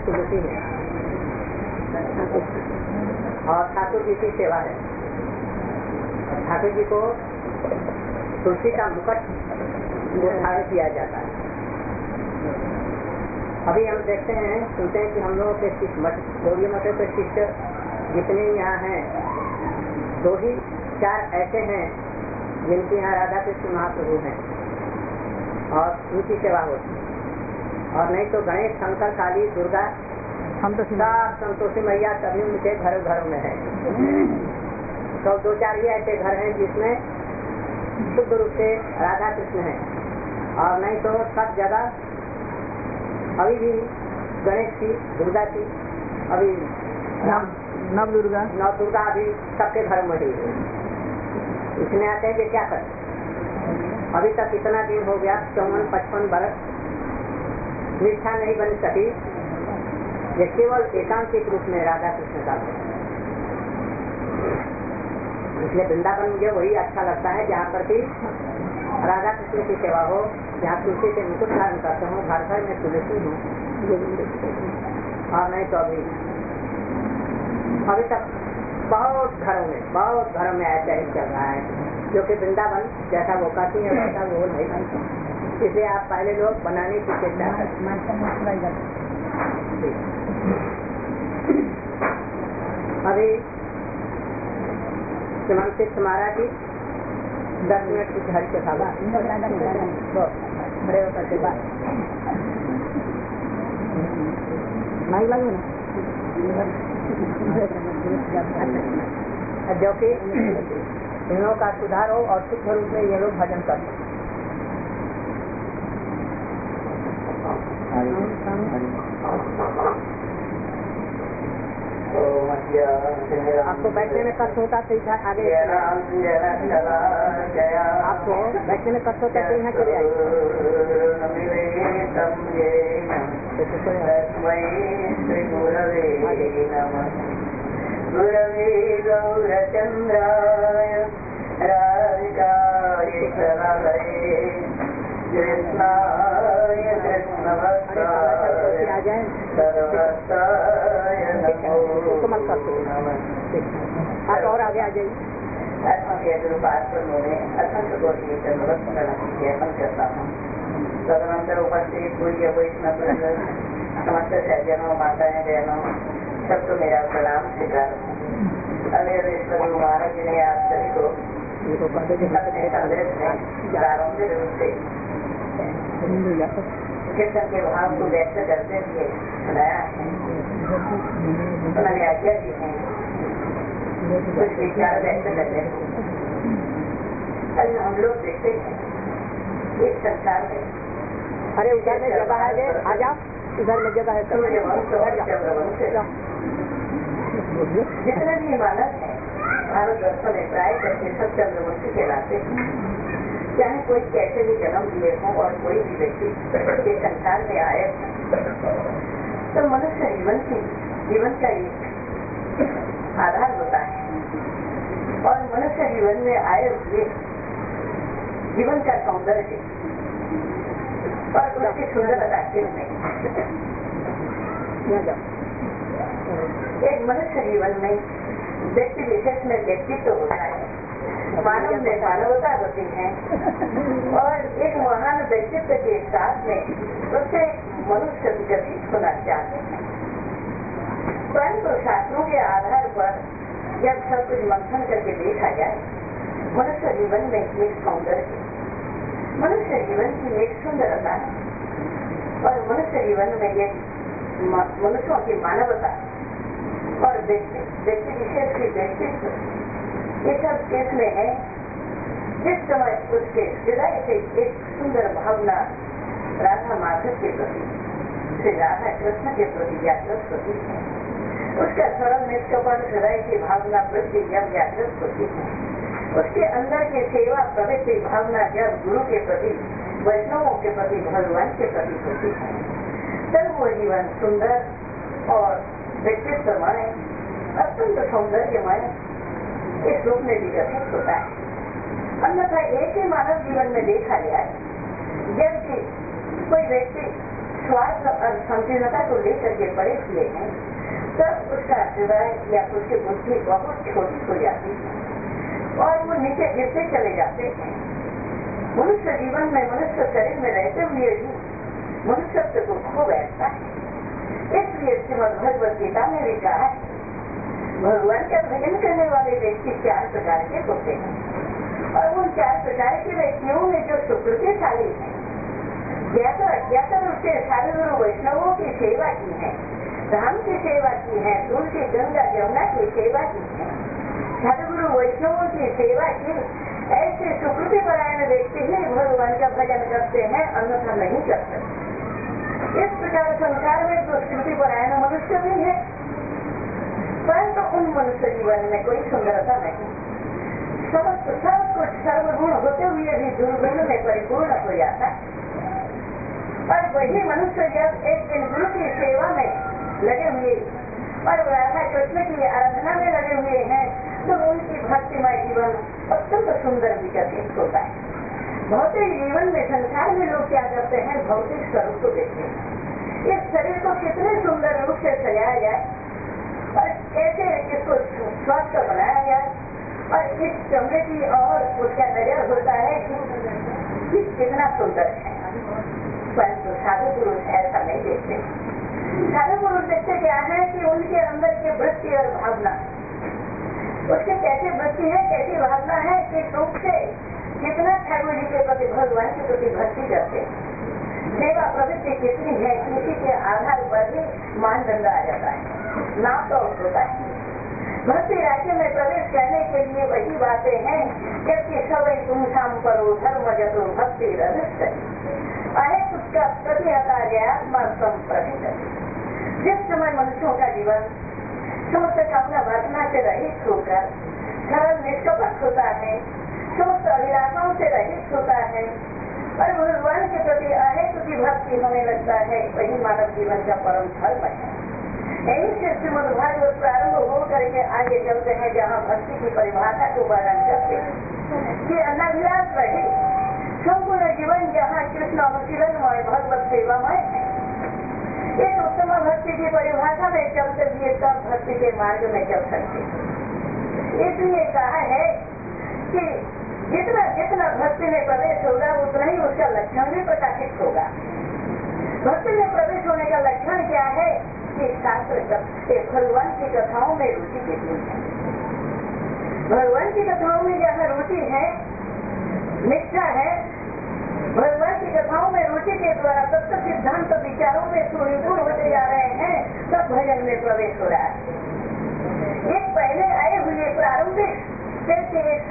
तुलसी है और ठाकुर जी की सेवा है। ठाकुर जी को तुलसी का मुकुट धारण किया जाता है। अभी हम देखते हैं, सुनते हैं कि हम लोगों के गौड़ीय मतों के शिष्य जितने यहाँ हैं, 2 ही 4 ऐसे हैं जिनके यहाँ राधा कृष्ण महाप्रभु हैं और उनकी सेवा होती है। और नहीं तो गणेश, शंकर, काली, दुर्गा, संतोषी मैया सभी उनके घरों में है। तो 2-4 ही ऐसे घर हैं जिसमें शुद्ध रूप से राधा कृष्ण है, और नहीं तो सब जगह अभी भी गणेश की, दुर्गा की, अभी नव दुर्गा अभी सबके घर में ही है। इसमें आते हैं कि क्या करें, अभी तक इतना दिन हो गया, 54-55 बरस निष्ठा नहीं बन सकी। ये केवल एकांकिक रूप में राधा कृष्ण का है। इसलिए वृंदावन मुझे वही अच्छा लगता है जहाँ पर भी राधा कृष्ण की सेवा हो, जहाँ तुलसी के मुकुट धारण करते हूँ, घर घर में तुलसी हूँ। और नहीं तो अभी तक बहुत घरों में ऐसा ही चल रहा है, जो कि वृंदावन जैसा वो करती है वैसा वो नहीं बनता। इसलिए आप पहले लोग बनाने की चेष्टा करें। अभी श्रीमंत महाराज जी 10 मिनट की घर के साथ बड़े होकर के बाद नहीं लगे ना, जो कि इन लोगों का सुधार हो और शुद्ध रूप में ये लोग भजन करते। आपको बैठने में कष्ट होता तो आगे, आपको बैठने में कष्ट होता तो यहाँ चले आइए। गुरवे गौरचंद्राय राधिकाय कृष्णाय कृष्णभक्ताय सर्वभक्ताय नमो नमः। आप और आगे आ जाइए। असंख्य कोटि ज्ञापन करता हूँ। तदनंतर उपस्थित पूज्य वैष्णव समस्त सज्जनों, माताएं, बहनों, सबको मेरा प्रणाम स्वीकार। अमेर महाराज ने आप सभी को अपने संदेश में प्रारंभिक रूप से कीर्तन के भाव को व्यक्त करते हुए सुनाया है। उन्होंने आज्ञा दी है कुछ विचार व्यक्त करने को। हम लोग देखते हैं इस संसार में, अरे उधर में जगह है, आ जाओ, इधर में जगह है। जितने भी मानव है भारतवर्ष में प्राय करके सब चंद्रवंशी कहलाते हैं। चाहे कोई कैसे भी जन्म लिए हो और कोई भी व्यक्ति के संसार में आए, तो मनुष्य जीवन का एक आधार होता है। और मनुष्य जीवन में आए हुए जीवन का सौंदर्य और उसकी सुंदरता नहीं। एक मनुष्य जीवन में व्यक्ति विशेष में व्यक्तित्व होता है, मानव में मानवता होती है, और एक महान व्यक्तित्व के साथ में उससे मनुष्य विकसित होना चाहते हैं। परंतु शास्त्रों के आधार पर जब सब कुछ मंथन करके देखा जाए, मनुष्य जीवन में एक सौंदर्य, मनुष्य जीवन की एक सुंदरता और मनुष्य जीवन में एक मनुष्यों की मानवता और व्यक्ति विशेष की व्यक्तित्व, ये सब इसमें है। जिस समय उसके हृदय से एक सुंदर भावना राधा माधव के प्रति, श्री राधा कृष्ण के प्रति जागृत होती है, उसका सरल निष्कपट हृदय की भावना वृत्ति जब जागृत होती है, उसके अंदर की सेवा प्रवृत्ति भावना जब गुरु के प्रति, वैष्णवों के प्रति, भगवान के प्रति होती है, तब वो जीवन सुंदर और व्यक्तित्वमय, अत्यंत सौंदर्यमय इस रूप में विकसित होता है। अन्यथा एक ही मानव जीवन में देखा जाए, जबकि कोई व्यक्ति स्वार्थ और संकीर्णता को लेकर के पड़े हुए हैं, तब उसका हृदय या उसकी बुद्धि बहुत छोटी हो जाती है और वो नीचे गिरते चले जाते हैं। मनुष्य जीवन में, मनुष्य शरीर में रहते हुए भी मनुष्यत्व को खो बैठता है। इसलिए श्रीमद् भगवद गीता में भी कहा है, भगवान का भजन करने वाले व्यक्ति 4 प्रकार के होते हैं और उन 4 प्रकार के व्यक्तियों में जो सुकृतिशाली है, ज्ञाता अज्ञाता रूप से साधु गुरु वैष्णवों की सेवा की है, धाम की सेवा की है, तुलसी गंगा जमुना की सेवा की है, साधु गुरु वैष्णवों की सेवा की, ऐसे सुकृति परायण व्यक्ति ही भगवान का भजन करते हैं, अन्यथा नहीं कर सकते। इस प्रकार संसार में तो स्मृति परायण मनुष्य भी है, परंतु उन मनुष्य जीवन में कोई सुंदरता नहीं, सब कुछ सर्वगुण होते हुए भी दुर्गुण में परिपूर्ण हो जाता है। और वही मनुष्य जब एक दिन गुरु की सेवा में लगे हुए और राधा कृष्ण की आराधना में लगे हुए हैं, तो उनकी भक्तिमय जीवन अत्यंत सुंदर विकसित होता है। भौतिक जीवन में, संसार में लोग क्या करते हैं, भौतिक स्वरूप को देखते हैं, इस शरीर को कितने सुंदर रूप से सजाया जाए और कैसे इसको स्वस्थ बनाया जाए, और इस चमड़े की और उसका नजर होता है कि कितना सुंदर है। परंतु साधु पुरुष ऐसा नहीं देखते। साधु पुरुष देखते क्या है कि उनके अंदर की वृत्ति और भावना, उसकी कैसी वृत्ति है, कैसी भावना है कि रूप से कितना ठाकुर जी के प्रति, भगवान के प्रति भक्ति करते, सेवा प्रवृत्ति कितनी है, इसी के आधार पर ही मानदंड आ जाता है, नाम तो होता है। भक्ति राज्य में प्रवेश करने के लिए वही बातें हैं, जबकि सवै तुम शाम करो धर्म जतो भक्ति रजिस्टर अहे उसका प्रति हटा गया संप्रति। जिस समय मनुष्यों का जीवन समस्त कामना वासना से रहित होकर सरल निष्कपट होता है, समस्त अभिलाषाओं से रहित होता है और भगवान के प्रति अहेतु की भक्ति होने लगता है, वही मानव जीवन का परम धर्म है। यही से श्रीमद् भागवत प्रारंभ हो करके आगे चलते हैं, जहाँ भक्ति की परिभाषा को वर्णन करते हैं कि अनाभिलाष रहे संपूर्ण जीवन जहाँ कृष्ण अनुशीलनमय भगवत सेवामय है। इस उत्तम भक्ति की परिभाषा में चलते हुए सब भक्ति के मार्ग में चल सकते। इसलिए कहा है कि जितना जितना भक्ति में प्रवेश होगा उतना ही उसका लक्षण भी प्रकाशित होगा। भक्ति में प्रवेश होने का लक्षण क्या है कि शास्त्र भगवान की कथाओं में रुचि कितनी है। भगवान की कथाओं में जहाँ रुचि है, निष्ठा है, भगवान की कथाओं में रुचि के द्वारा तत्व सिद्धांत विचारों में सुनिपुण होते जा रहे हैं, तब भजन में प्रवेश हो रहा है। एक पहले आए हुए प्रारंभिक स्तर के एक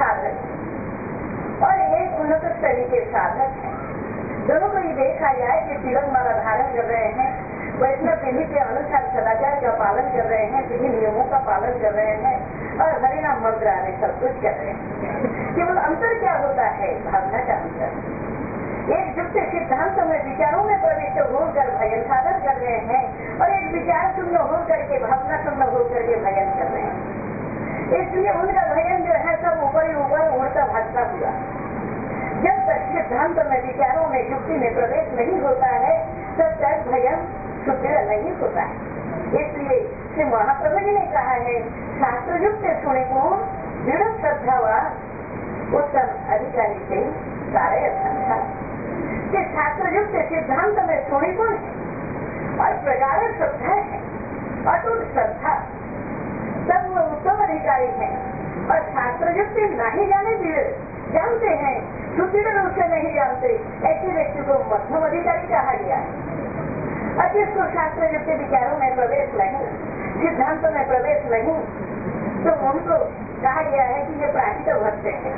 साधक और एक उन्नत श्रेणी के साधक है। दोनों को ये देखा जाए कि तिलक माला धारण कर रहे हैं, वैष्णव विधि के अनुसार सदाचार का पालन कर रहे हैं, विधि नियमों का पालन कर रहे हैं और हरिनाम मंत्र आदि सब कुछ कर रहे हैं। केवल अंतर क्या होता है, भावना का अंतर। एक युक्त सिद्धांत में विचारों में प्रविष्ट होकर भजन साधन कर रहे हैं और एक विचार शून्य होकर के, भावना शून्य होकर के भजन कर रहे हैं। इसलिए उनका भजन जो है सब ऊपर ही ऊपर उड़ता भागता हुआ। जब तक सिद्धांत में, विचारों में, युक्ति में प्रवेश नहीं होता है, तब तक भजन शुद्ध नहीं होता है। इसलिए श्री महाप्रभु जी ने कहा है, शास्त्र युक्त सुने को दृढ़ श्रद्धावान उत्तम अधिकारी से सारे अच्छा कि शास्त्र युक्त सिद्धांत में सुनिपुण है और प्रगाढ़ श्रद्धा है, अटूट श्रद्धा, तब वो उत्तम अधिकारी है। और शास्त्र युक्त नहीं जाने दिए जानते हैं, सुदृढ़ रूप से नहीं जानते, ऐसे व्यक्ति को मध्यम अधिकारी कहा गया है। और जिसको शास्त्र युक्त विचारों में प्रवेश नहीं, सिद्धांत में प्रवेश नहीं, तो उनको कहा गया है कि ये प्राकृत भक्त है।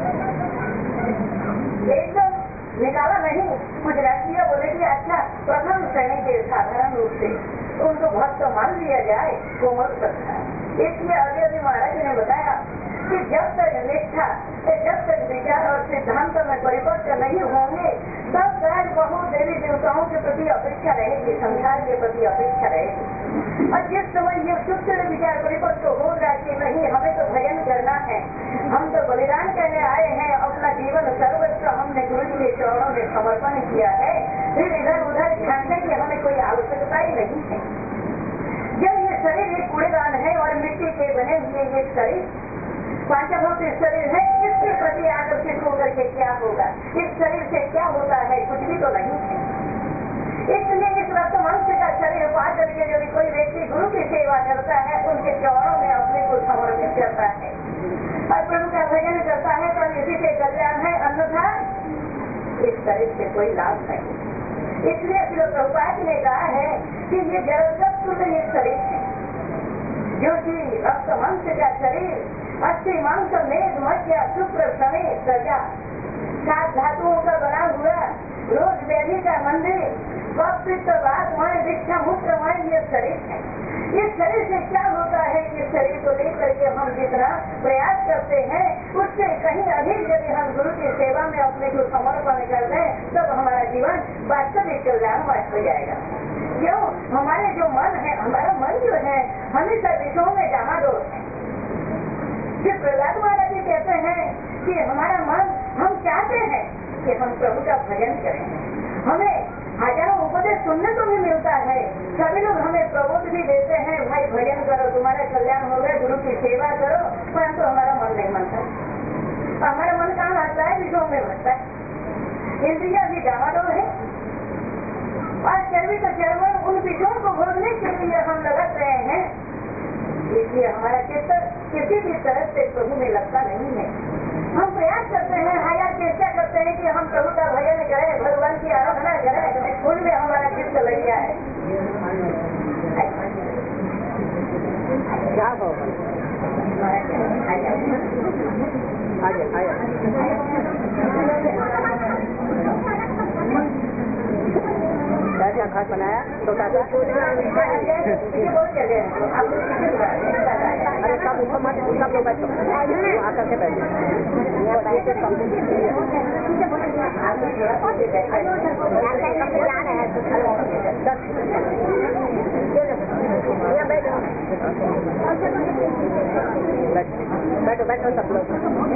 एकदम निकाला नहीं, कुछ राष्ट्रीय बोले कि अच्छा प्रथम श्रेणी के साधारण रूप से उनको भक्त मान लिया जाए, कोमल श्रद्धा। इसलिए अभी महाराज ने बताया कि जब तक निष्ठा, जब तक विचार और सिद्धांत में परिवर्तन नहीं होंगे, तब तक बहुत देवी देवताओं के प्रति अपेक्षा रहेगी, संसार के प्रति अपेक्षा रहेगी। और जिस समय ये शुद्ध विचार परिवर्तन होगा कि नहीं, हमें तो भजन करना है, हम तो बलिदान करने आए हैं, अपना जीवन सर्वस्व हमने गुरु जी के चरणों में समर्पण किया है, फिर इधर उधर झांकने की हमें कोई आवश्यकता ही नहीं है। जब ये शरीर एक कूड़ेदान है और मिट्टी के बने हुए ये शरीर पांचभौतिक शरीर है, इसके प्रति आकर्षित होकर के क्या होगा? इस शरीर से क्या होता है? कुछ भी तो नहीं है। इसलिए इस रक्त मनुष्य का शरीर पा करके यदि कोई व्यक्ति गुरु की सेवा करता है, उनके चरणों में अपने को समर्पित करता है और प्रभु का भजन करता है, तो इसी से कल्याण है, अन्यथा इस शरीर से कोई लाभ नहीं। इसलिए श्री प्रभुपाद ने कहा है कि ये जड़त्व ये शरीर है, जो कि रक्त मनुष्य का शरीर अस्थि मांस मेद मध्य शुक्र समेत सजा 7 धातुओं का बना हुआ रोज व्याधि का मंदिर बातमय दीक्षा मुक्तमय ये शरीर है। इस शरीर से क्या होता है कि इस शरीर को लेकर के हम जितना प्रयास करते हैं, उससे कहीं अधिक यदि हम गुरु की सेवा में अपने को समर्पण कर दें, तब हमारा जीवन वास्तविक कल्याणमय हो जाएगा। क्यों? हमारे जो मन है, हमारा मन जो है हमेशा विषयों में डामाडोल है। जिस प्रहलाद महाराज जी कहते हैं कि हमारा मन, हम चाहते हैं कि हम प्रभु का भजन करें, हमें हजारों उपदेश सुनने को भी मिलता है, सभी लोग हमें प्रबोध भी देते हैं, भाई भजन करो तुम्हारा कल्याण होगा, गुरु की सेवा करो, परंतु हमारा मन नहीं मानता। हमारा मन कहाँ आता है? विषयों में भटकता है, इंद्रिया भी डामाडोल है और चर्बी का चर्बन उन विषयों को भोगने के लिए हम लगत रहे हैं। इसलिए हमारा चित्त किसी भी तरह से प्रभु में लगता नहीं है। हम प्रयास करते हैं, हजार चेष्टा करते हैं कि हम प्रभु का भजन करें, भगवान की आराधना करें, उनमें हमारा चित्त लग गया है। क्या होगा? क्या खास बनाया तो अरे सब ऊपर मत, सब लोग बैठो, आकर के बैठो। बैठो बैठो सब लोग।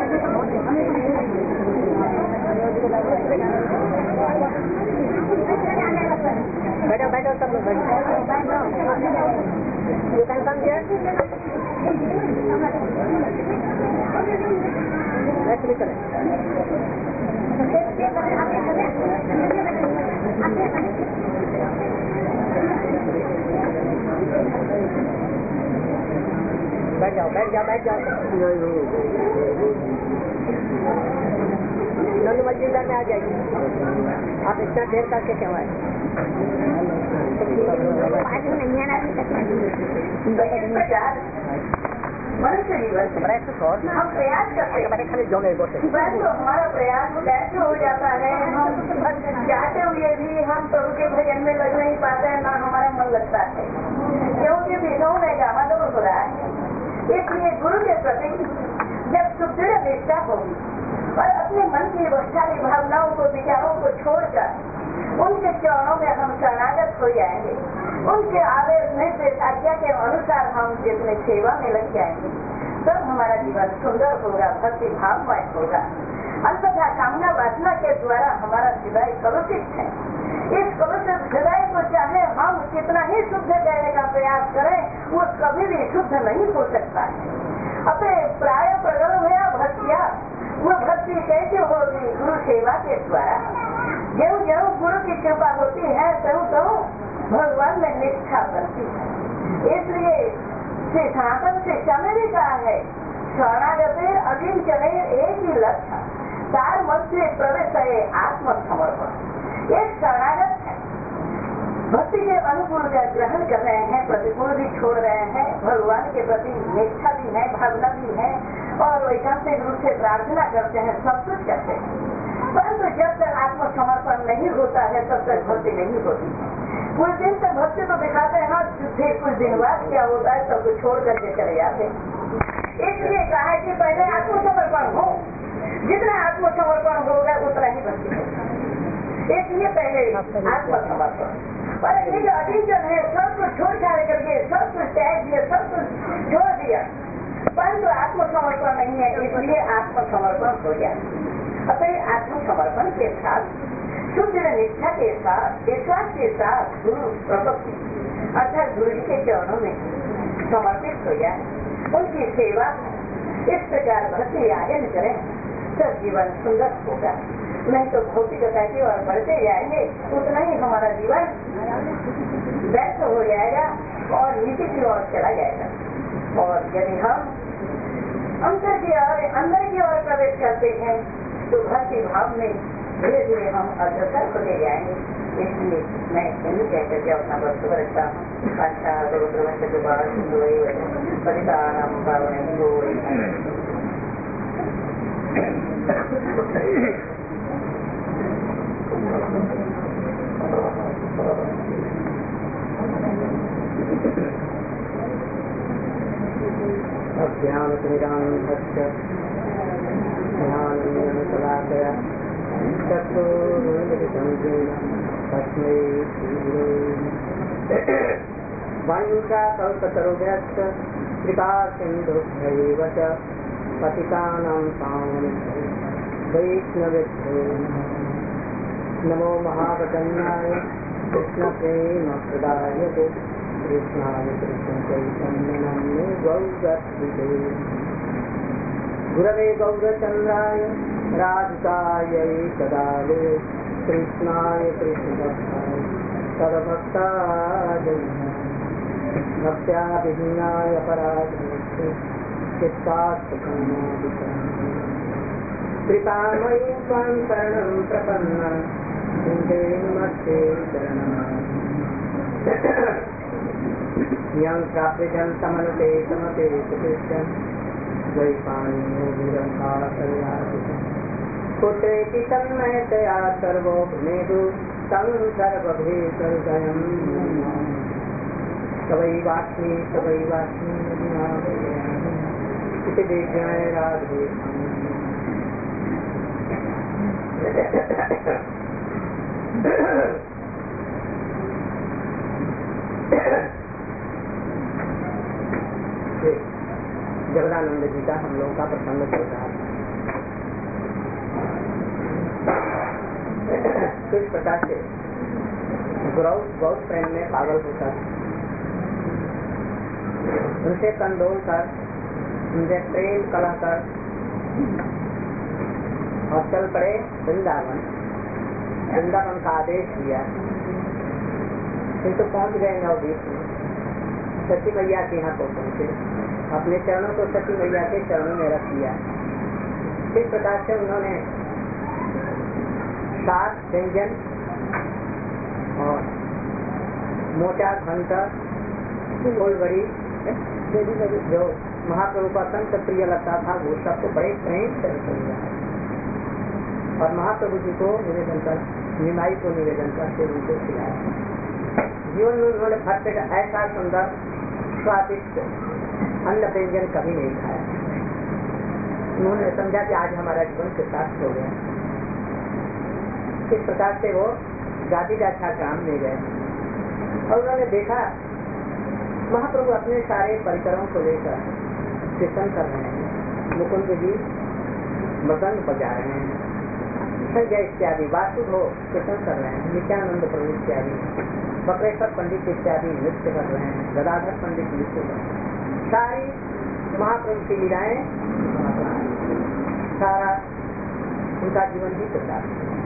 बैठो बैठो सब लोग बैठो। You can come here. Let's listen. बैठ जाओ बैठ जाओ बैठ जाओ। नंद मस्जिद में आ जाइए। आप इतना देर करके क्यों आए? मनुष्य जीवन हम प्रयास करते हैं, परंतु हमारा प्रयास कैसे हो जाता है, हम चाहते हुए भी हम प्रभु के भजन में लग नहीं पाते हैं, ना हमारा मन लगता है, क्योंकि विषयों में डामाडोल हो रहा है। इसलिए गुरु के प्रति जब सुदृढ़ निष्ठा होगी और अपने मन की वैचारिक भावनाओं को, विचारों को छोड़कर उनके चरणों में हम शरणागत हो जाएंगे, उनके आदेश निर्देश आज्ञा के अनुसार हम जितने सेवा में लग जाएंगे, तब हमारा जीवन सुंदर होगा, भक्ति भावमय होगा। अंततः कामना वासना के द्वारा हमारा हृदय कलुषित है। इस कलुषित हृदय को चाहे हम कितना ही शुद्ध करने का प्रयास करें, वो कभी भी शुद्ध नहीं हो सकता है। अपने प्राय प्रगल्भ है भक्तिया, वो भक्ति कैसे होगी? गुरु सेवा के द्वारा। जब जब गुरु की कृपा होती है तो भगवान में निष्ठा बनती है। इसलिए श्री सनातन शिक्षा में भी कहा है, शरणागते अकिंचने एक ही लक्ष्य, तार मध्य प्रवेश है आत्मसमर्पण। एक शरणागत है, भक्ति के अनुकूल का ग्रहण कर रहे हैं, प्रतिकूल भी छोड़ रहे हैं, भगवान के प्रति निष्ठा भी है, भावना भी है और वैकांतिक रूप से प्रार्थना करते हैं, सब कुछ करते हैं, परंतु जब तक आत्मसमर्पण नहीं होता है तब तक भक्ति नहीं होती है। कुछ दिन तक भक्ति तो दिखाते हैं, फिर कुछ दिन बाद क्या होता है सब कुछ छोड़ करके चले जाते हैं। इसलिए कहा है कि पहले आत्मसमर्पण हो, जितना आत्मसमर्पण होगा उतना ही भक्ति होगा। इसलिए पहले आत्मसमर्पण। पर ये जो अधीन है सब कुछ छोड़ छाड़ करके सब कुछ त्याग दिया, सब कुछ छोड़ दिया, परंतु आत्मसमर्पण नहीं है, इसलिए आत्मसमर्पण हो गया। अतः आत्म समर्पण के साथ, सुदृढ़ निष्ठा के साथ, विश्वास के साथ गुरु प्रपत्ति अर्थात गुरु जी के चरणों में समर्पित हो जाए, उनकी सेवा इस प्रकार भक्ति आयन करें तो जीवन सुंदर होगा। नहीं तो भौतिकता की ओर बढ़ते जाएंगे, उतना ही हमारा जीवन व्यर्थ हो जाएगा और नीचे की ओर चला जाएगा। और यदि हम अंदर की ओर प्रवेश करते हैं तो भक्ति भाव में धीरे धीरे हम अग्रसर होते जाएंगे। इसलिए मैं यही कहकर के अपना वस्तु रखता हूँ। अच्छा परिताराम पावनी हो ध्यान निरांभस्य ध्यान कलाकया तस्मै वंशा कल्पतरुभ्यश्च कृपा सिन्धुभ्यैव च पतितानां पावनेभ्यो वैष्णवेभ्यो नमो महावदन्याय कृष्णप्रेमप्रदायते कृष्णाय कृष्णचैतन्यनाम्ने गौरत्रिते गुरवे गौरचन्द्राय राधिकायै सदाले कृष्णाय कृष्णभक्ताय सर्वभक्ताय भक्त्या विहीनाय पराधीनाय कृपामयी त्वां शरणं प्रपन्ना चिन्ते मध्ये शरणम् यं प्राप्यजं तमनुते तमते कृष्णं द्वैपाणिर्विरङ्गाकल्यादितं पुत्रेति तन्मयतया सर्वो भुनेदु तं सर्वभेदहृदयं तवैवास्मि इति विज्ञाय राधे जगदानंद जी का हम लोगों का प्रसंग चल रहा है। किस प्रकार से बहुत प्रेम में पागल होता है, उनसे कंदोल कर, उनसे प्रेम कलह कर और चल पड़े वृंदावन। वृंदावन का आदेश दिया, किंतु पहुंच गए नवदीप में, सती मैया के यहाँ को पहुंचे, अपने चरणों को सती मैया के चरणों में रख दिया। इस प्रकार से उन्होंने 7 व्यंजन और मोटा घंटा फूलबड़ी जो महाप्रभु का अत्यंत प्रिय लगता था, वो सबको बड़े प्रेम से रखा और महाप्रभु जी को निवेदन कर, निमाई को निवेदन करके उनको खिलाया। जीवन में उन्होंने भक्त का ऐसा सुंदर स्वादिष्ट अन्न व्यंजन कभी नहीं खाया। उन्होंने समझा कि आज हमारा जीवन के साथ हो गया। इस प्रकार से वो गादी गाछा काम ले गए और उन्होंने देखा महाप्रभु अपने सारे परिकरों को लेकर कीर्तन कर रहे हैं, मुकुंद जी मृदंग बजा रहे हैं, संजय इत्यादि वासुदेव कीर्तन कर रहे हैं, नित्यानंद प्रभु इत्यादि, बकरेश्वर पंडित इत्यादि नृत्य कर रहे हैं, गदाधर पंडित नृत्य कर रहे हैं। सारी महाप्रभु की लीलाएं, सारा उनका जीवन ही चलता है।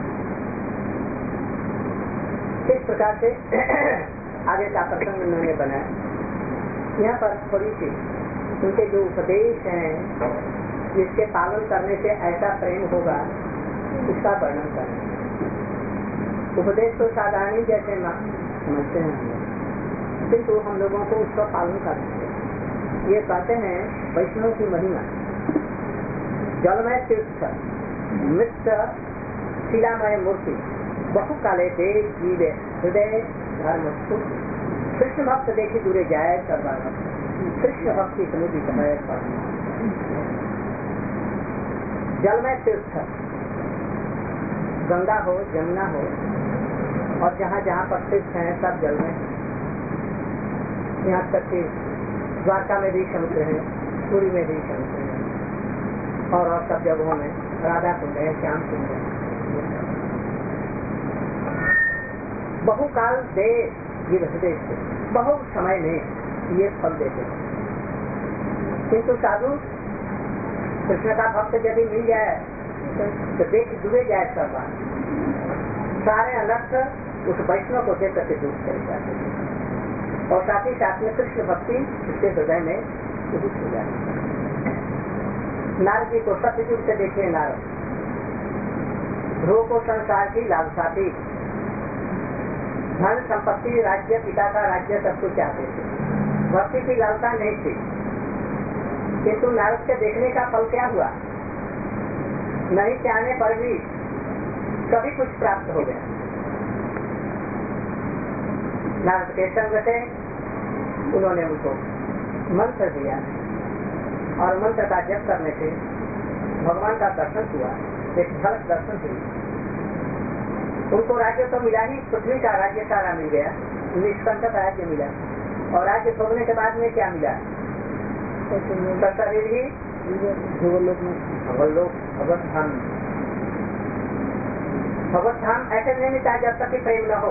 इस प्रकार से आगे का प्रसंग उन्होंने बनाया। यहाँ पर थोड़ी सी उनके जो उपदेश हैं, जिसके पालन करने से ऐसा प्रेम होगा, उसका वर्णन करें। उपदेश तो साधारण ही जैसे समझते हैं, किंतु हम लोगों को उसका पालन करना है। ये कहते हैं वैष्णव की महिमा, जलमय तीर्थ मित्र शिलामय मूर्ति बहु काले देख जीवे हृदय धर्म कृष्ण भक्त देखी दूरे जाए सर्वान कृष्ण भक्ति समुद्री समय जलमय तीर्थ, गंगा हो यमुना हो और जहाँ जहाँ पर तीर्थ हैं सब जल में। यहाँ तक कि द्वारका में भी समुद्र है, पुरी में भी समुद्र है और सब जगहों में राधा कुंड है, श्याम कुंड है, बहुकाल दे विभजते बहुत समय में ये फल देते हैं। किंतु साधु कृष्ण का भक्त यदि मिल जाए तो देख जुड़े जाए सब बात, सारे अनर्थ उस वैष्णव को देख करके दूर चले जाते हैं और साथ ही साथ में कृष्ण भक्ति उसके हृदय में उदित हो जाती है। नारद जी को सत्ययुग से देखिए, नारद ध्रुव को संसार की लालसा थी, धन संपत्ति राज्य पिता का राज्य सब कुछ चाहते थे, भक्ति की लालसा नहीं थी। किंतु नारद के देखने का फल क्या हुआ? नहीं चाहने पर भी सभी कुछ प्राप्त हो गया। नारद के संग से उन्होंने उनको मंत्र दिया और मंत्र का जप करने से भगवान का दर्शन हुआ, एक झलक दर्शन हुई। उनको राज्य तो मिला ही, पृथ्वी का राज्य सारा मिल गया, निष्कंटक राज्य मिला। और राज्य भोगने के बाद में क्या मिला? शरीर ही भगवत धाम ऐसे नहीं मिलता जब तक कि प्रेम न हो,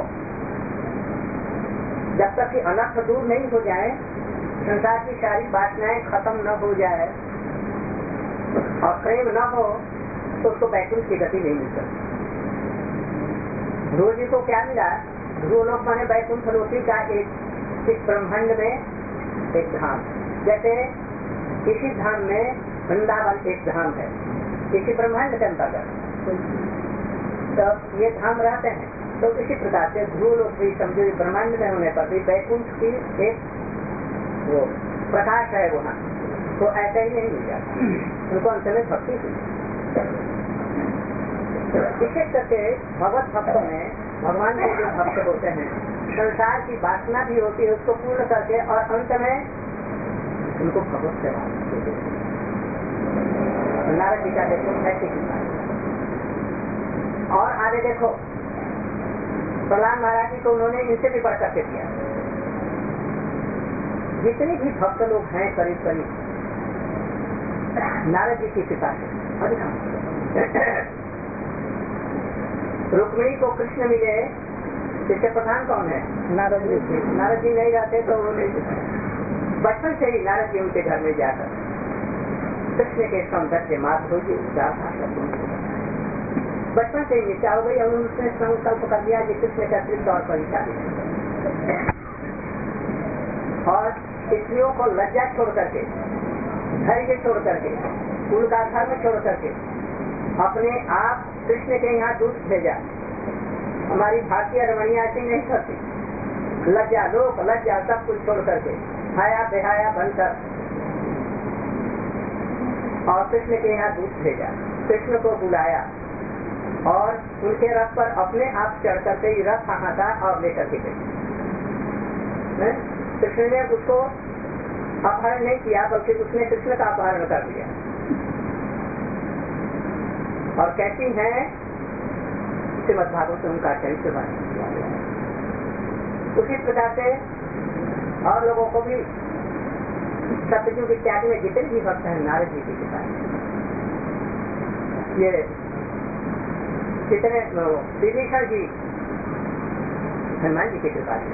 जब तक कि अनर्थ दूर नहीं हो जाए, संसार की सारी वासनाएं खत्म न हो जाए और प्रेम न हो तो उसको वैकुंठ की गति नहीं मिल सकती। ध्रुव जी को क्या मिला? ध्रुव लोक माने वैकुंठ लोकी का एक ब्रह्मांड में एक धाम, जैसे इसी धाम में वृंदावन एक धाम है, इसी ब्रह्मांड के अंतर्गत तो ये धाम रहते हैं। तो इसी प्रकार से ध्रुव लोक भी समझो ब्रह्मांड में होने पर भी वैकुंठ की एक वो प्रकाश है वहाँ, तो ऐसा ही नहीं मिल जाता, उनको अंत में भक्ति हुई। विशेष करके भगवत भक्त में भगवान के जो भक्त होते हैं, संसार की वासना भी होती है उसको पूर्ण करके और अंत में उनको भगवत सेवा। नारद जी का देखो ऐसे ही। और आगे देखो प्रहलाद महाराज जी को उन्होंने इनसे भी बढ़ करके दिया। जितने भी भक्त लोग हैं करीब करीब नारद जी की कृपा से रुक्मिणी को कृष्ण मिले, इसके प्रधान कौन है? नारद जी। नारद जी नहीं रहते तो उन्होंने बचपन से ही नारद जी उनके घर में जाकर कृष्ण के सौंदर्य माधुर्य बचपन से ही निष्ठा हो गई और उसने संकल्प कर दिया कि कृष्ण का अतिरिक्त तौर पर ही शादी और स्त्रियों को लज्जा छोड़ करके, धैर्य छोड़ करके, उनका धर्म छोड़ करके अपने आप कृष्ण के यहाँ दूध भेजा। हमारी भारतीय रमणियां ऐसी नहीं करती, लज्जा लोक लज्जा सब कुछ छोड़ करके हाया बेहाया बनकर और कृष्ण के यहाँ दूध भेजा, कृष्ण को बुलाया और उनके रथ पर अपने आप चढ़ करके ही रथ हाथा और लेकर के गए। कृष्ण ने उसको अपहरण नहीं किया बल्कि उसने कृष्ण का अपहरण कर दिया। और कहती है श्रीमद्भागवत में उनका चरित्र वर्णन किया गया। उसी प्रकार से और लोगों को भी सत्ययुग इत्यादि में जितने भी भक्त हैं नारद जी की कृपा, ये कितने विभीषण जी हनुमान जी की कृपा से।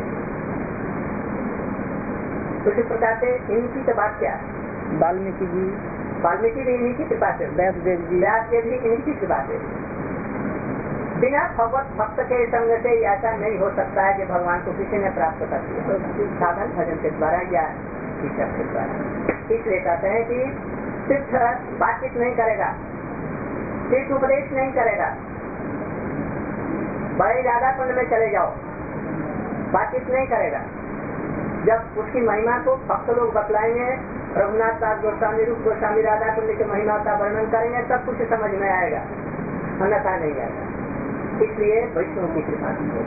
उसी प्रकार से इनकी तो बात क्या, वाल्मीकि भी इन्हीं की कृपा से, व्यास देव भी इन्हीं की कृपा से। बिना भगवत भक्त के संग से ऐसा नहीं हो सकता है कि भगवान को किसी ने प्राप्त कर दिया, साधन भजन के द्वारा या ईश्वर के द्वारा। इसलिए कहते हैं कि सिर्फ बातचीत नहीं करेगा, सिर्फ उपदेश नहीं करेगा, बड़े ज्यादा कुंड में चले जाओ, बातचीत नहीं करेगा। जब उसकी महिमा को भक्त लोग बतलाएंगे, रघुनाथ दास गोस्वामी, रूप गोस्वामी, राधा कुंड की महिमा का वर्णन करेंगे, सब कुछ समझ में आएगा, अन्यथा नहीं आएगा। इसलिए वैष्णव की कृपा हो।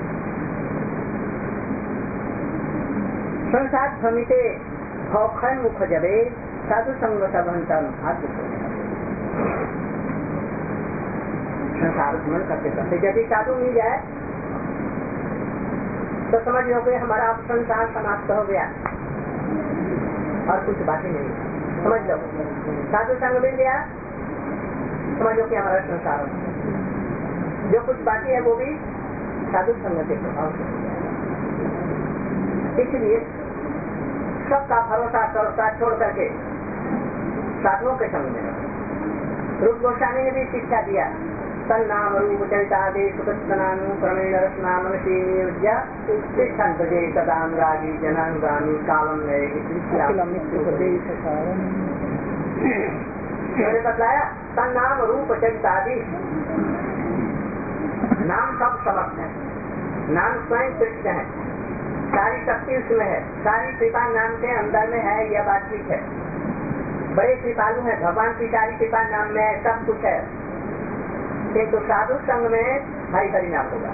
संसार भ्रमिते भौखन मुख जबे साधु संग सबंतन भाग्य। संसार भ्रमण करते करते यदि साधु मिल जाए तो समझ लो कि हमारा संसार समाप्त हो गया और कुछ बाकी नहीं। समझ लो साधु संग मिल गया, समझ लो कि हमारा संसार जो कुछ बाकी है वो भी साधु संग के प्रभाव से। इसलिए सबका भरोसा छोड़ करके साधुओं के संग में रहो। रूप गोस्वामी ने भी शिक्षा दिया, तन्नाम रूप चरितादि सुकृतनानु क्रमेण रचना मनुष्य नियोज्य तिष्ठन्ते तदानुरागी जनानुगामी कालम मैंने बतलाया। तन्नाम रूप चरितादि, नाम सब समर्थ है, नाम स्वयं कृष्ण है, सारी शक्ति उसमें है, सारी कृपा नाम के अंदर में है, यह बात ठीक है। बड़े कृपालु है भगवान की सारी कृपा नाम में है, सब कुछ है। किंतु साधु संग में हरि हरि नाम होगा,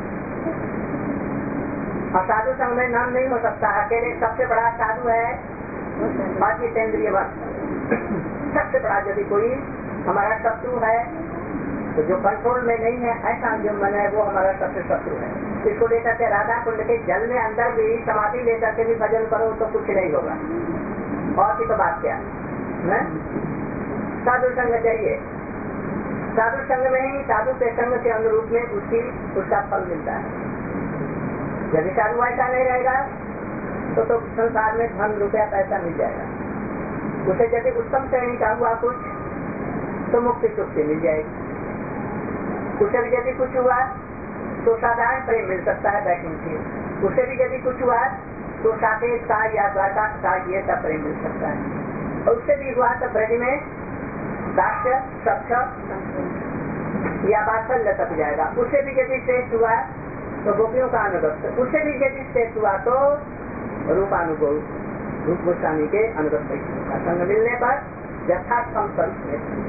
और साधु संग में नाम नहीं हो सकता। अकेले सबसे बड़ा साधु है अजितेंद्रिय वक्त। सबसे बड़ा यदि कोई हमारा शत्रु है तो जो कंट्रोल में नहीं है, ऐसा जो मन है वो हमारा सबसे शत्रु है। इसको लेकर के राधा कुंड के जल में अंदर भी समाधि लेकर के भी भजन करो तो कुछ नहीं होगा। और की तो बात क्या है, साधु संग चाहिए। साधु संग में ही साधु के संग के अनुरूप में उसका फल मिलता है। यदि साधु ऐसा नहीं रहेगा तो संसार में धन रुपया पैसा मिल जाएगा, उसे यदि उत्तम श्रेणी का हुआ कुछ तो मुक्ति सुक्ति मिल जाएगी। उसे भी यदि कुछ हुआ तो साधारण प्रेम मिल सकता है बैठने से, उसे भी यदि कुछ हुआ तो साकेत का या द्वारका का ये सब प्रेम मिल सकता है। और उससे भी हुआ तो ब्रज में दास्य सख्य या वात्सल्य तक जाएगा। उससे भी यदि श्रेष्ठ हुआ तो गोपियों का अनुगत, उससे भी यदि श्रेष्ठ हुआ तो रूपानुगोल रूप गोस्वामी के अनुगत का संग मिलने पर यथार्थम स्वरूप।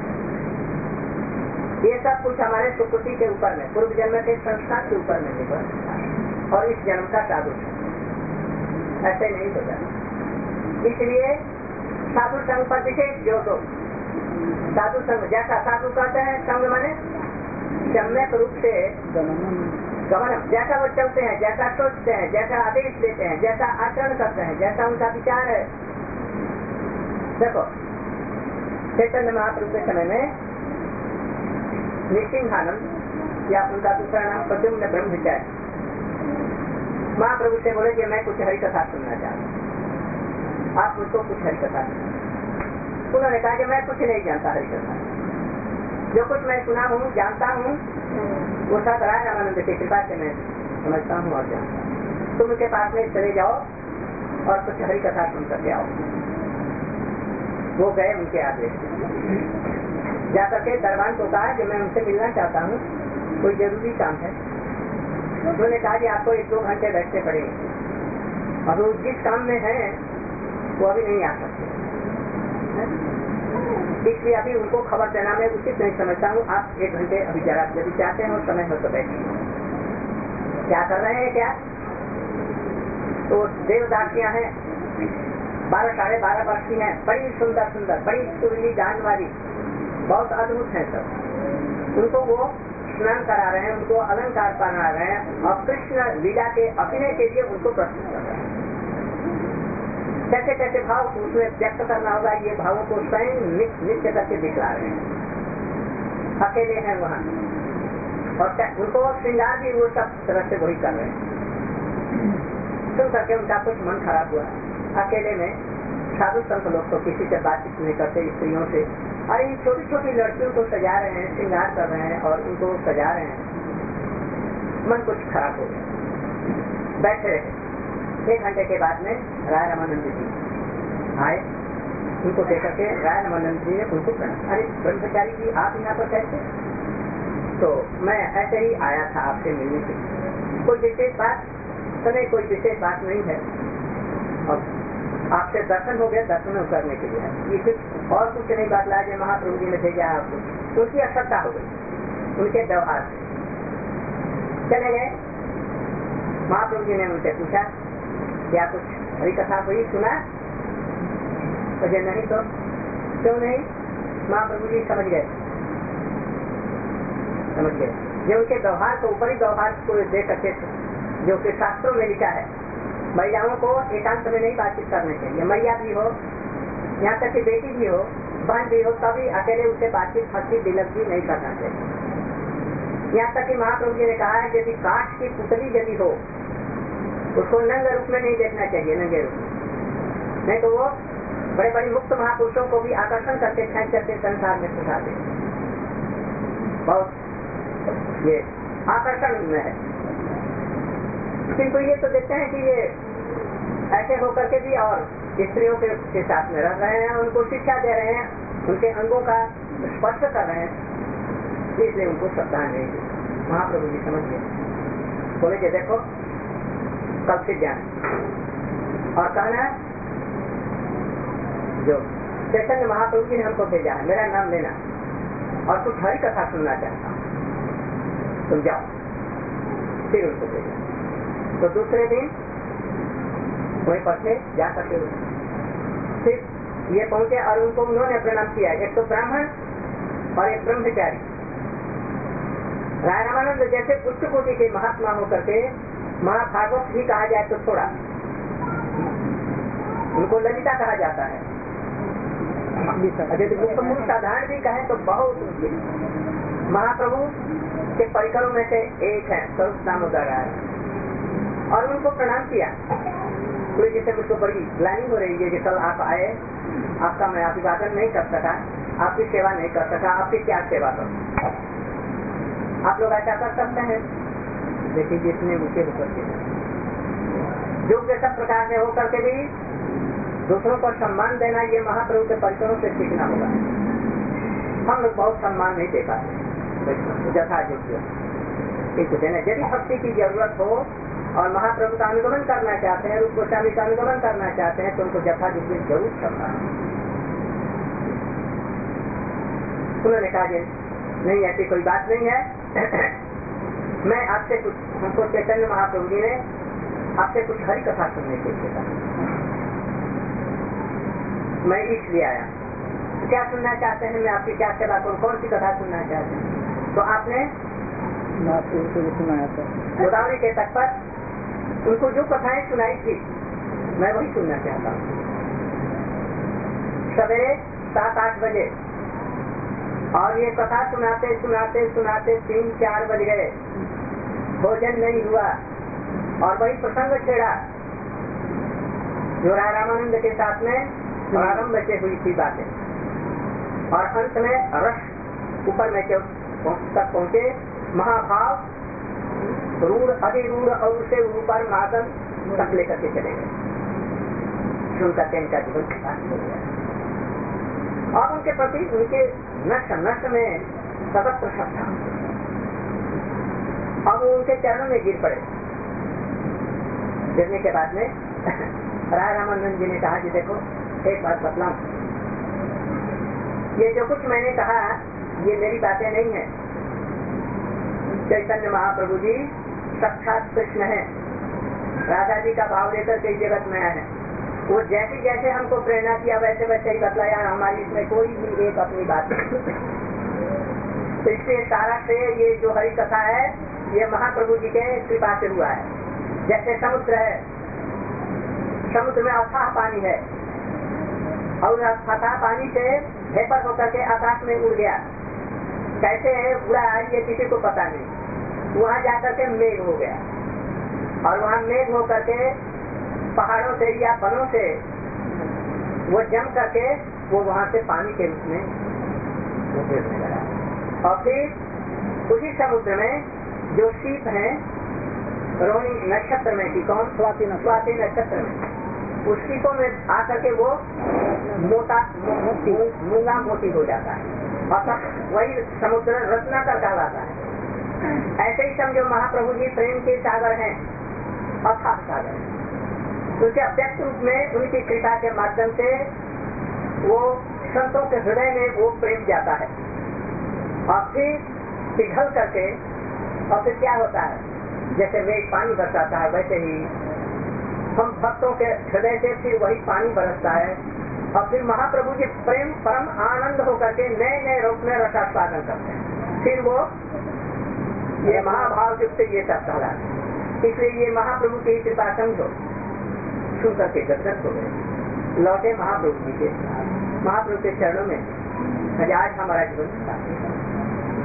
ये सब कुछ हमारे सुकृति के ऊपर में, पूर्व जन्म के संस्कार के ऊपर में निर्भर, और इस जन्म का साधु ऐसे नहीं होता। इसलिए साधु संग पर विशेष जो दो साधु संग, जैसा साधु कहते हैं संग माने सम्यक रूप से गमन, जैसा वो चलते हैं, जैसा सोचते हैं, जैसा आदेश देते हैं, जैसा आचरण करते हैं, जैसा उनका विचार है। देखो चैतन्य महाप्रभु के समय में निसिंहानंद या उनका दूसरा नाम प्रद्युम्न ब्रह्मचारी महाप्रभु से बोले कि मैं कुछ हरि कथा सुनना चाहता हूँ, आप मुझको कुछ हरि कथा सुना। उन्होंने कहा कि मैं कुछ नहीं जानता हरि कथा, जो कुछ मैं सुना हूँ जानता हूँ वो सब रामानंद की कृपा से मैं समझता हूँ और जानता हूँ। तुम उनके पास में चले जाओ और कुछ हरि कथा सुन करके आओ। वो गए उनके आदेश जाकर के दरबान को कहा कि मैं उनसे मिलना चाहता हूँ, कोई जरूरी काम है। उन्होंने कहा कि आपको 1-2 घंटे बैठने पड़ेंगे, और वो जिस काम में है वो अभी नहीं आ सकते, इसलिए अभी उनको खबर देना मैं उचित नहीं समझता हूँ। आप 1 घंटे अभी जरा यदि चाहते हो समय हो तो बैठिए। क्या कर रहे हैं क्या, तो देवदासियां हैं, 12-12.5 वर्ष की हैं, बड़ी सुंदर सुंदर, बड़ी सुरीली जान वाली, बहुत अद्भुत है सब। उनको वो स्नान करा रहे हैं, उनको अलंकार पहना रहे हैं, और कृष्ण लीला के अभिनय के लिए उनको प्रस्तुत कर रहे हैं। कैसे कैसे भाव उसमें व्यक्त करना होगा, ये भावों को स्वयं नित्य करके दिखला रहे हैं। अकेले हैं वहाँ, और उनको श्रृंगार भी वो सब तरह से वही कर रहे हैं। सुन करके उनका कुछ मन खराब हुआ। अकेले में साधु संत लोग तो किसी से बातचीत नहीं करते, स्त्रियों से, और इन छोटी छोटी लड़कियों को सजा रहे हैं, श्रृंगार कर रहे हैं और उनको सजा रहे हैं। मन कुछ खराब हो गया, बैठे रहे। 1 घंटे के बाद में राय रामानंद जी आए, उनको देखकर के राय रामानंद जी ने उनको कहा, अरे ब्रह्मचारी जी आप यहाँ पर कैसे? तो मैं ऐसे ही आया था आपसे मिलने के लिए, कोई विशेष बात तो नहीं, कोई विशेष बात नहीं है, और आपसे दर्शन हो गया, दर्शन करने के लिए ये कुछ और कुछ नहीं बतला जो महाप्रभु जी ने भेजा आपको। तो उसकी अश्रद्धा हो गई उनके व्यवहार से। चले गए, महाप्रभु जी ने उनसे पूछा क्या कुछ हरी कथा हुई, सुना? मुझे नहीं, तो क्यों नहीं? महाप्रभु जी समझ गए जो उनके व्यवहार को, ऊपरी व्यवहार को देख सकते, जो कि शास्त्रों में लिखा है, महिलाओं को एकांत में नहीं बातचीत करने चाहिए। मैया भी हो, यहाँ तक कि बेटी भी हो, बहन भी हो, तभी अकेले उसे बातचीत हंसी दिलक भी नहीं करना चाहिए। यहाँ तक कि महाप्रभु जी ने कहा है यदि काठ की पुतली यदि हो उसको नंगे रूप में नहीं देखना चाहिए, नंगे रूप में, नहीं तो वो बड़े बड़े मुक्त महापुरुषों को भी आकर्षण करके खेच करके संसार में सुझाते, बहुत ये आकर्षण में है। किंतु ये तो देखते हैं कि ये ऐसे होकर के भी और स्त्रियों के साथ में रह रहे हैं, उनको शिक्षा दे रहे हैं, उनके अंगों का स्पर्श कर रहे हैं, इसलिए उनको श्रद्धांजलि दी। महाप्रभु जी समझ गए, बोले कि देखो कल फिर जाना और कहना जो चैतन्य महाप्रभु जी ने हमको भेजा है, मेरा नाम लेना और कुछ हरि कथा सुनना चाहता हूँ, तुम जाओ। फिर उनको भेजा। तो दूसरे दिन वही पर थे जा करके फिर ये पहुंचे और उनको उन्होंने प्रणाम किया, एक तो ब्राह्मण और एक ब्रह्मचारी। राय रामानंद जैसे उच्च कोटि के महात्मा होकर के महाभागवत भी कहा जाए तो थोड़ा, उनको ललिता कहा जाता है, यदि मुक्त साधारण भी कहें तो बहुत ऊंचे। महाप्रभु के परिकरों में से एक है स्वरूप दामोदर राय, और उनको प्रणाम किया। कोई जैसे मुझको बड़ी ग्लानि हो रही है कि कल आप आए, आपका मैं अभिवादन नहीं कर सका, आपकी सेवा नहीं कर सका, आपकी क्या सेवा करूं। आप लोग ऐसा कर सकते हैं, देखिए जितने ऊंचे होकर के योग्य सब प्रकार से होकर के भी दूसरों को सम्मान देना, ये महाप्रभु के परिकरों से सीखना होगा। हम लोग बहुत सम्मान नहीं दे पाते जथा योग्य, यदि भक्ति की जरूरत हो और महाप्रभु का अनुगमन करना चाहते हैं, रूप गोस्वामी का अनुगमन करना चाहते हैं, तो उनको जथा योग्य जरूर करना है। उन्होंने कहा नहीं ऐसी कोई बात नहीं है, मैं आपसे कुछ, हमको चैतन्य महाप्रभु जी ने आपसे कुछ हरि कथा सुनने के लिए कहा, मैं इसलिए आया। क्या सुनना चाहते हैं, मैं आपकी क्या सेवा करूं, कौन सी कथा सुनना चाहते हैं? तो आपने सुनाया था गोदावरी के तट पर उनको जो कथाएं सुनाई थी, मैं वही सुनना चाहता हूँ। सवेरे 7-8 बजे, और ये कथा सुनाते सुनाते सुनाते 3-4 बज गए, भोजन नहीं हुआ, और वही प्रसंग छेड़ा जो रामानंद के साथ में प्रारंभ से हुई थी बातें, और अंत में रस ऊपर में तक पहुँचे, महाभाव रूढ़ अधिरूढ़ और उसे ऊपर मातम तक लेकर के चले गए। सुनकर के इनका जीवन शांत हो गया, और उनके प्रति उनके नष्ट में सर्वत्र श्रद्धा, अब वो उनके चरणों में गिर पड़े। गिरने के बाद में राय रामानंद जी ने कहा कि देखो एक बात बतलाऊं, ये जो कुछ मैंने कहा ये मेरी बातें नहीं है, चैतन्य महाप्रभु जी साक्षात कृष्ण है, राधा जी का भाव लेकर के जगत में आए हैं, वो जैसे जैसे हमको प्रेरणा किया वैसे वैसे ही बतलाया, हमारी इसमें कोई भी एक अपनी बात नहीं। तो इससे सारा श्रेय ये जो हरि कथा है ये महाप्रभु जी के कृपा से हुआ है। जैसे समुद्र है, समुद्र में अथाह पानी है, और अथाह पानी से भेपर होकर के आकाश में उड़ गया, कैसे है उड़ा ये किसी को पता नहीं, वहाँ जाकर के मेघ हो गया, और वहाँ मेघ होकर के पहाड़ों से या वनों से वो जम करके वो वहाँ से पानी के रूप में गिरने लगा। और फिर उसी समुद्र में जो सीप है रोहिणी नक्षत्र में की कौन स्वाति नक्षत्र में, उस सीपों में आकर के वो मोटा मूंगा मोटी हो जाता है, और तब वही समुद्र रत्नाकर कहलाता है। ऐसे ही समझो महाप्रभु जी प्रेम के सागर हैं, अथाह सागर, उनके अव्यक्त रूप में उनकी कृपा के माध्यम से वो संतों के हृदय में वो प्रेम जाता है, और फिर पिघल करके, और फिर क्या होता है, जैसे मेघ पानी बरसाता है वैसे ही हम भक्तों के हृदय से फिर वही पानी बरसता है, और फिर महाप्रभु जी प्रेम परम आनंद होकर के नए नए रूप में रसास्वादन करते हैं, फिर वो ये महाभाव युक्त ये सब कहलाता है। इसलिए ये महाप्रभु की कृपा समझो, सुनकर के गदगद हो गए, लौटे महाप्रभु जी के, महाप्रभु के चरणों में आज हमारा जीवन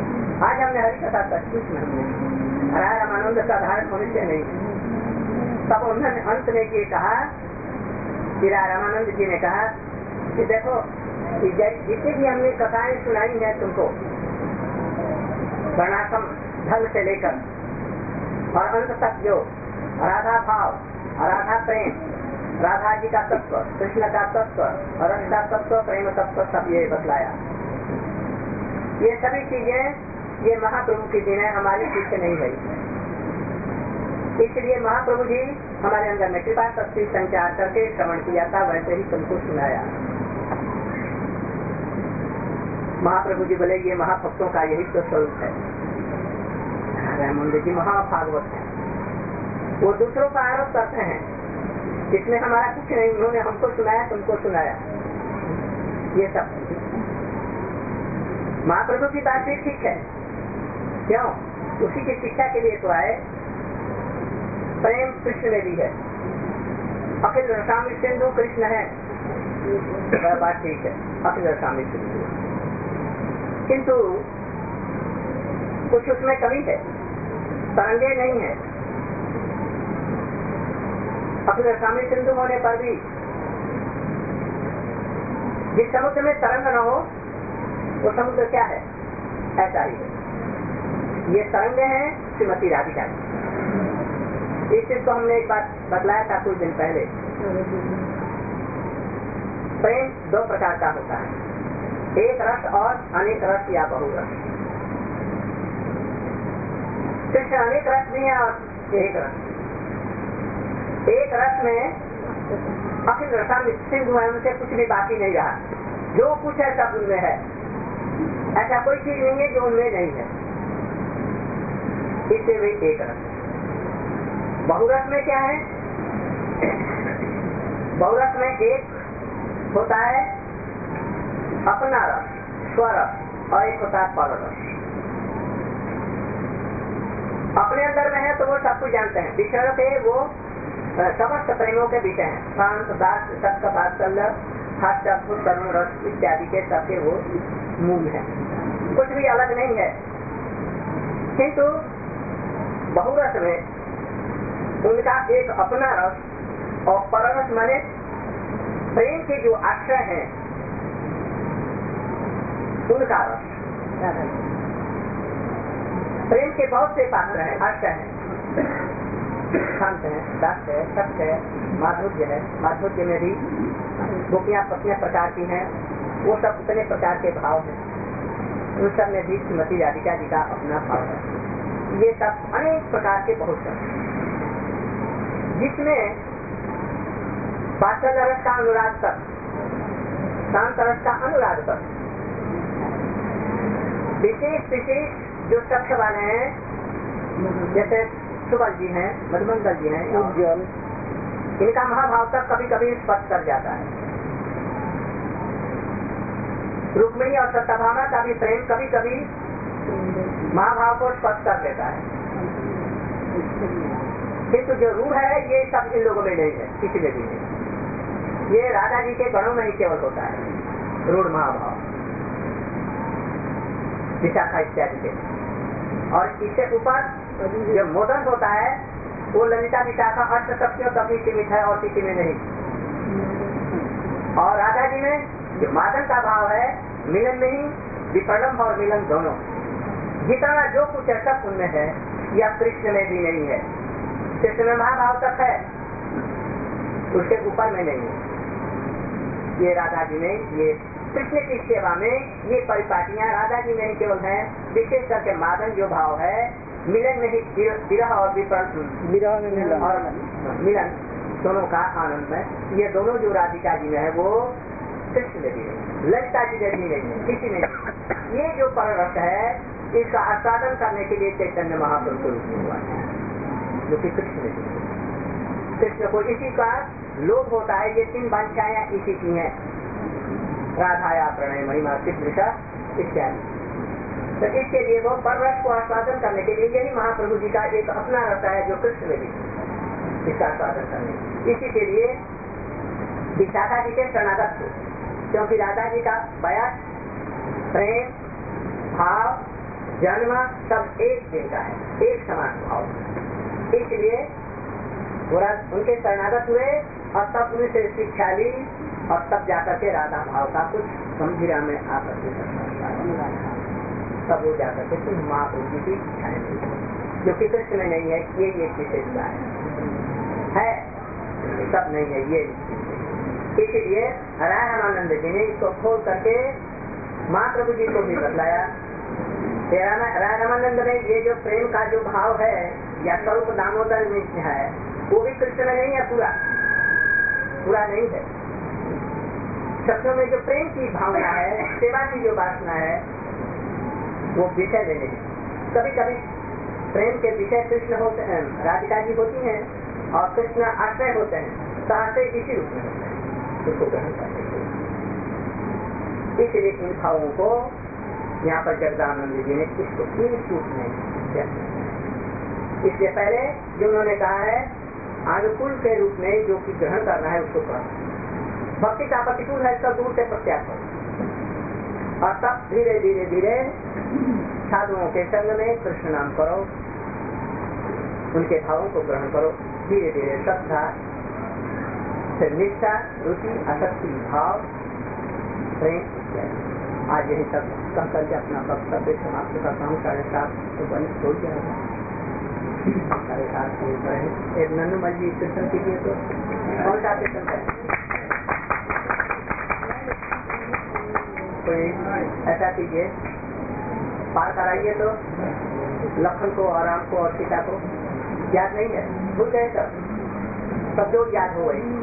आज हमने हरि कथा सचमुच में हमने रामानंद साधारण मनुष्य नहीं। तब उन्होंने अंत में ये कहा कि रामानंद जी ने कहा कि देखो जितनी भी हमने कथाएं सुनाई हैं तुमको, वर्णाश्रम धर्म से लेकर और अंत तक जो राधा भाव, राधा प्रेम, राधा जी का तत्व, कृष्ण का तत्व, रस का तत्व, प्रेम तत्व सब ये बतलाया। ये सभी चीजें ये महाप्रभु की देन है, हमारी पीछे नहीं गई। इसलिए महाप्रभु जी हमारे अंदर में कृपा शक्ति संचार करके श्रवण किया था, वैसे ही तुमको सुनाया। महाप्रभु जी बोले ये महाभक्तों का यही तो स्वरूप है। रामानंद जी महाभागवत है, वो दूसरों का आरोप करते हैं इसमें हमारा कुछ नहीं, उन्होंने हमको सुनाया तुमको सुनाया। ये सब महाप्रभु की बात भी ठीक है, क्यों? उसी की शिक्षा के लिए तो आए। प्रेम कृष्ण में भी है, अखिल रसामी सिंधु कृष्ण है, वह बात ठीक है, अखिल रसामी सिंधु, किंतु कुछ उसमें कमी है, तरंगे नहीं है। अखिल रसामी सिंधु होने पर भी जिस समुद्र में तरंग न हो वो समुद्र क्या है? ऐसा ही है। ये तरंगे हैं श्रीमती राधिका की। इस चीज को हमने एक बात बतलाया था कुछ दिन पहले। प्रेम दो प्रकार का होता है, एक रस और अनेक रस या बहुरस। कृष्ण अनेक रस भी है और एक रस। एक रस में अखिल रसा सिंधु है, उनसे कुछ भी बाकी नहीं रहा, जो कुछ है सब उनमें है, ऐसा कोई चीज नहीं है जो उनमें नहीं है। इससे भी एक रस। बहुरस में क्या है? बहुरस में एक होता है अपना रस, स्वरस, और एक होता है पररस। अपने अंदर में है तो वो सब कुछ जानते हैं, विषय के वो समस्त प्रेमों के विषय हैं, शांत दास सत्य वात्सल्य हास्य करुण रस इत्यादि के सबके वो मूल है, कुछ भी अलग नहीं है। किंतु बहुरस में उनका एक अपना रस और पररस माने प्रेम के जो आश्रय है उनका रस। प्रेम के बहुत से पात्र हैं, आश्रय हैं, शांत है, दास है, सत्य है, माधुर्य है। माधुर्य में भी गोपियां पत्नियां प्रकार की हैं, वो सब उतने प्रकार के भाव हैं। उन सब में भी श्रीमती राधिका जी का अपना भाव है। ये सब अनेक प्रकार के बहुत सब, जिसमें वात्सल्य रस का अनुराग तक, शांत रस का अनुराग तक, विशेष विशेष जो शख्स वाले हैं, जैसे सुबल जी हैं, मधुमंगल जी हैं, उज्ज्वल, इनका महाभाव तक कभी कभी स्पर्श कर जाता है। रुक्मिणी और सत्यभामा का भी प्रेम कभी कभी महाभाव को स्पर्श कर देता है, किंतु जो रूढ़ है ये सब इन लोगों में नहीं है, किसी में भी नहीं। ये राधा जी के गणों में ही केवल होता है रूढ़ महाभाव, विशाखा इत्यादि के। और इससे ऊपर जो मोदन होता है वो ललिता विशाखा अष्ट शक्तियों तक ही सीमित है और किसी में नहीं। और राधा जी में जो मादन का भाव है, मिलन में ही विप्रलम्भ और मिलन दोनों, जितना जो कुछ है सब उनमें है, या कृष्ण में भी नहीं है। कृष्ण में महाभाव तक है, उसके ऊपर में नहीं है। ये राधा जी में, ये कृष्ण की सेवा में ये परिपाटियां राधा जी में ही केवल है। विशेष करके मादन जो भाव है, मिलन में ही विरह और मिलन दोनों का आनंद में, ये दोनों जो राधिका जी में है वो कृष्ण में भी नहीं, ललिता जी में भी नहीं, किसी में नहीं। ये जो पररस है इसका आस्वादन करने के लिए चैतन्य महाप्रभु को हुआ है, जो कि कृष्ण में भी। कृष्ण को इसी का लोभ होता है, ये 3 वांछाएं इसी की हैं, राधाया प्रणय महिमा कृष्ण इत्यादि। तो इसके लिए वो पररस को आस्वादन करने के लिए यही महाप्रभु जी का एक अपना रस है जो कृष्ण में भी, इसका आस्वादन करने। इसी के लिए विशाखा जी के शरणागत थे, क्योंकि राधा जी का बयास प्रेम भाव जन्म सब एक दिन का है, एक समान भाव। इसलिए उनके शरणागत हुए और तब उनसे शिक्षा ली और तब जाकर के राधा भाव का कुछ गंभीरा में आकर के तब वो जाकर के फिर महाप्रभु की इच्छाएं जो कि कृष्ण में नहीं है। ये विशेषता है सब नहीं है ये। इसलिए राय रामानंद जी ने इसको खोल करके महाप्रभु जी को भी बतलाया। राय रामानंद ने ये जो प्रेम का जो भाव है या स्वरूप दामोदर में है वो भी कृष्ण में नहीं है, पूरा नहीं है। शब्दों में जो प्रेम की भावना है, सेवा की जो वासना है वो विषय में नहीं। कभी कभी प्रेम के विषय कृष्ण होते हैं, राधिका जी होती हैं और कृष्ण आश्रय होते हैं, तो आश्रय इसी रूप में होते हैं, उसको ग्रहण करते हैं। इसलिए इन भावों को यहाँ पर जगदानंद जी ने इसको एक रूप में व्यक्त किया। इसलिए पहले जो उन्होंने कहा है अनुकूल के रूप में जो कि ग्रहण करना है उसको करना, भक्ति का प्रतिकूल है इसका दूर से प्रत्याग करो और तब धीरे धीरे धीरे साधुओं के संग में कृष्ण नाम करो, उनके भावों को ग्रहण करो। धीरे धीरे श्रद्धा फिर निष्ठा, रुचि, आसक्ति, भाव, प्रेम। आज यही सब कह करके अपना वक्तव्य समाप्त करता हूँ। 7:30 तो बंद हो गया। 7:30 एक नन्नूमल जी कीर्तन कीजिए तो कौन सा कीर्तन करें? कोई ऐसा कीजिए, पार कराइए तो लखन को और राम को और सीता को याद नहीं है, भूल गए सब जो याद हो गई।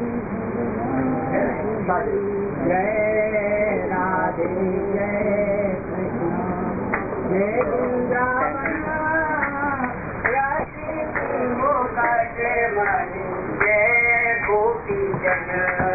जय राधे जय जय वृंदावन राधे को काटे मानी जय गोपी जन